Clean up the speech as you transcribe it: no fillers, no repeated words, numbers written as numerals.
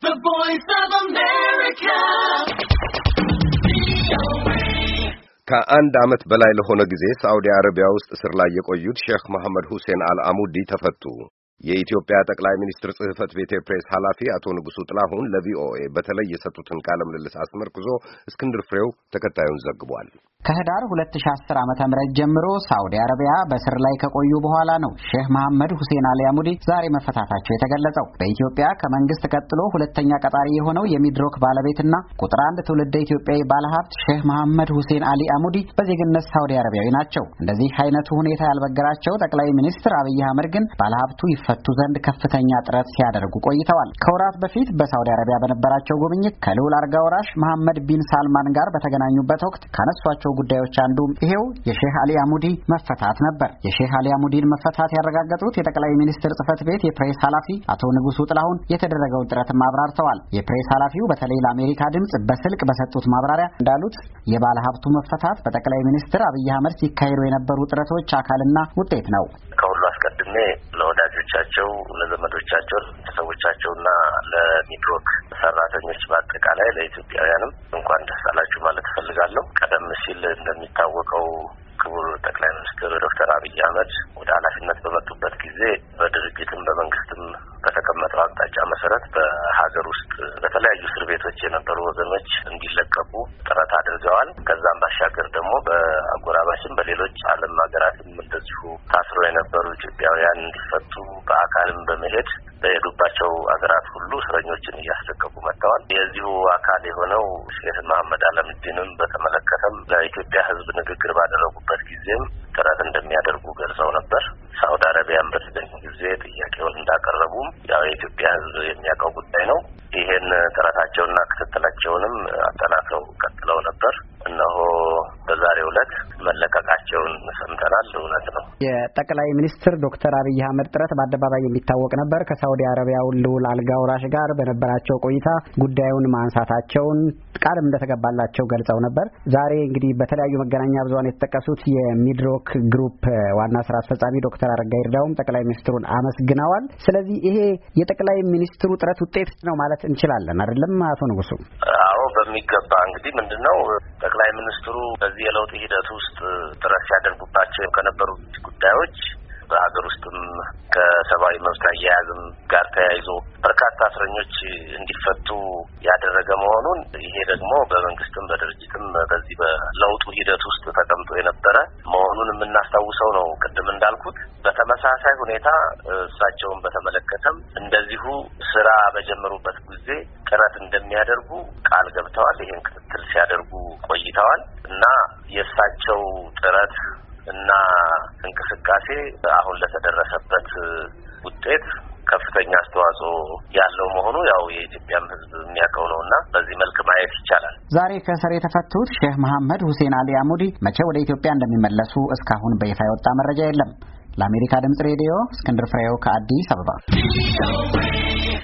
The Voice of America. ከአንድ ዓመት በላይ ለሆነ ጊዜ ሳዑዲ አረቢያ ውስጥ እስር ላይ የቆዩት ሼክ መሐመድ ሁሴን አልአሙዲ ተፈቱ። የኢትዮጵያ ጠቅላይ ሚኒስትር ጽሕፈት ቤት ፕሬስ ኃላፊ አቶ ንጉሱ ጥላሁን ለቪኦኤ በተለይ የሰጡትን ቃለ ምልልስ አስመርክዞ እስክንድር ፍሬው ተከታዩን ዘግቧል። ከህዳር 2010 ዓመተ ምህረት ጀምሮ ሳዑዲ አረቢያ በእስር ላይ ከቆዩ በኋላ ነው ሼክ መሐመድ ሁሴን አልአሙዲ ዛሬ መፈታታቸው የተገለጸው። በኢትዮጵያ ከመንግስት ቀጥሎ ሁለተኛ ቀጣሪ የሆነው የሚድሮክ ባለቤትና ቁጥር 1 ትውልደ ኢትዮጵያዊ ባለሀብት ሼክ መሐመድ ሁሴን አልአሙዲ በዜግነት ሳዑዲ አረቢያዊ ናቸው። እንደዚህ አይነቱ ሁኔታ ያልበገራቸው ጠቅላይ ሚኒስትር አብይ አህመድ ግን ባለሀብቱ ይፈቱ ዘንድ ከፍተኛ ጥረት ሲያደርጉ ቆይተዋል። ከወራት በፊት በሳዑዲ አረቢያ በነበራቸው ጉብኝት ከልዑል አልጋ ወራሽ መሐመድ ቢን ሳልማን ጋር በተገናኙበት ወቅት ካነሷቸው ጉዳዮች አንዱ ይሄው የሼክ አልአሙዲ መፈታት ነበር። የሼክ አልአሙዲን መፈታት ያረጋገጡት የጠቅላይ ሚኒስትር ጽሕፈት ቤት የፕሬስ ኃላፊ አቶ ንጉሱ ጥላሁን የተደረገውን ጥረትም አብራርተዋል። የፕሬስ ኃላፊው በተለይ ለአሜሪካ ድምጽ በስልክ በሰጡት ማብራሪያ እንዳሉት የባለ ሀብቱ መፈታት በጠቅላይ ሚኒስትር አብይ አህመድ ሲካሄዱ የነበሩ ጥረቶች አካልና ውጤት ነው። ከሁሉ አስቀድሜ ለወዳጆቻቸው፣ ለዘመዶቻቸው፣ ለቤተሰቦቻቸውና ለሚድሮክ ሰራተኞች በአጠቃላይ ለኢትዮጵያውያንም እንኳን ደስ አላችሁ ማለት እፈልጋለሁ። ቀደም ሲል እንደሚታወቀው ክቡር ጠቅላይ ሚኒስትር ዶክተር አብይ አህመድ ወደ ኃላፊነት በመጡበት ጊዜ በድርጅትም በመንግስትም በተቀመጠው አቅጣጫ መሰረት በሀገር ውስጥ በተለያዩ እስር ቤቶች የነበሩ ወገኖች እንዲለቀቁ ጥረት አድርገዋል። ከዛም ባሻገር ደግሞ በአጎራባችም በሌሎች ዓለም ሀገራትም እንደዚሁ ታስረው የነበሩ ኢትዮጵያውያን እንዲፈቱ በአካልም በመሄድ በሄዱባቸው ሀገራት ሁሉ እስረኞችን እያስለቀቁ መጥተዋል። የዚሁ አካል የሆነው ሼክ መሐመድ አልአሙዲንም በተመለከተም ለኢትዮጵያ ሕዝብ ንግግር ባደረጉበት ጊዜም ጥረት እንደሚያደርጉ ገልጸው ነበር። ሳዑዲ አረቢያን በተገኙ ጊዜ ጥያቄውን እንዳቀረቡም ያው የኢትዮጵያ ሕዝብ የሚያውቀው ጉዳይ ነው። ይሄን ጥረታቸውና ክትትላቸውንም አጠናክረው ቀጥለው ነበር። እነሆ በዛሬው ዕለት መለቀቃቸውን ሰምተናል። እውነት ነው። የጠቅላይ ሚኒስትር ዶክተር አብይ አህመድ ጥረት በአደባባይ የሚታወቅ ነበር። ከሳዑዲ አረቢያው ልዑል አልጋ ወራሽ ጋር በነበራቸው ቆይታ ጉዳዩን ማንሳታቸውን ቃልም እንደተገባላቸው ገልጸው ነበር። ዛሬ እንግዲህ በተለያዩ መገናኛ ብዙኃን የተጠቀሱት የሚድሮክ ግሩፕ ዋና ስራ አስፈጻሚ ዶክተር አረጋ ይርዳውም ጠቅላይ ሚኒስትሩን አመስግነዋል። ስለዚህ ይሄ የጠቅላይ ሚኒስትሩ ጥረት ውጤት ነው ማለት እንችላለን አይደለም አቶ ንጉሱ? አዎ በሚገባ እንግዲህ ምንድነው ጠቅላይ ሚኒስትሩ በዚህ የለውጥ ሂደት ውስጥ ጥረት ሲያደርጉባቸው ከነበሩት ጉዳዮች በሀገር ውስጥም ከሰብአዊ መብት አያያዝም ጋር ተያይዞ በርካታ እስረኞች እንዲፈቱ ያደረገ መሆኑን ይሄ ደግሞ በመንግስትም በድርጅትም በዚህ በለውጡ ሂደት ውስጥ ተቀምጦ የነበረ መሆኑን የምናስታውሰው ነው። ቅድም እንዳልኩት በተመሳሳይ ሁኔታ እሳቸውን በተመለከተም እንደዚሁ ስራ በጀመሩበት ጊዜ ጥረት እንደሚያደርጉ ቃል ገብተዋል። ይሄን ክትትል ሲያደርጉ ቆይተዋል እና የእሳቸው ጥረት እና እንቅስቃሴ አሁን ለተደረሰበት ውጤት ከፍተኛ አስተዋጽኦ ያለው መሆኑ ያው የኢትዮጵያም ሕዝብ የሚያውቀው ነውና በዚህ መልክ ማየት ይቻላል። ዛሬ ከእስር የተፈቱት ሼክ መሐመድ ሁሴን አልአሙዲ መቼ ወደ ኢትዮጵያ እንደሚመለሱ እስካሁን በይፋ የወጣ መረጃ የለም። ለአሜሪካ ድምጽ ሬዲዮ እስክንድር ፍሬው ከአዲስ አበባ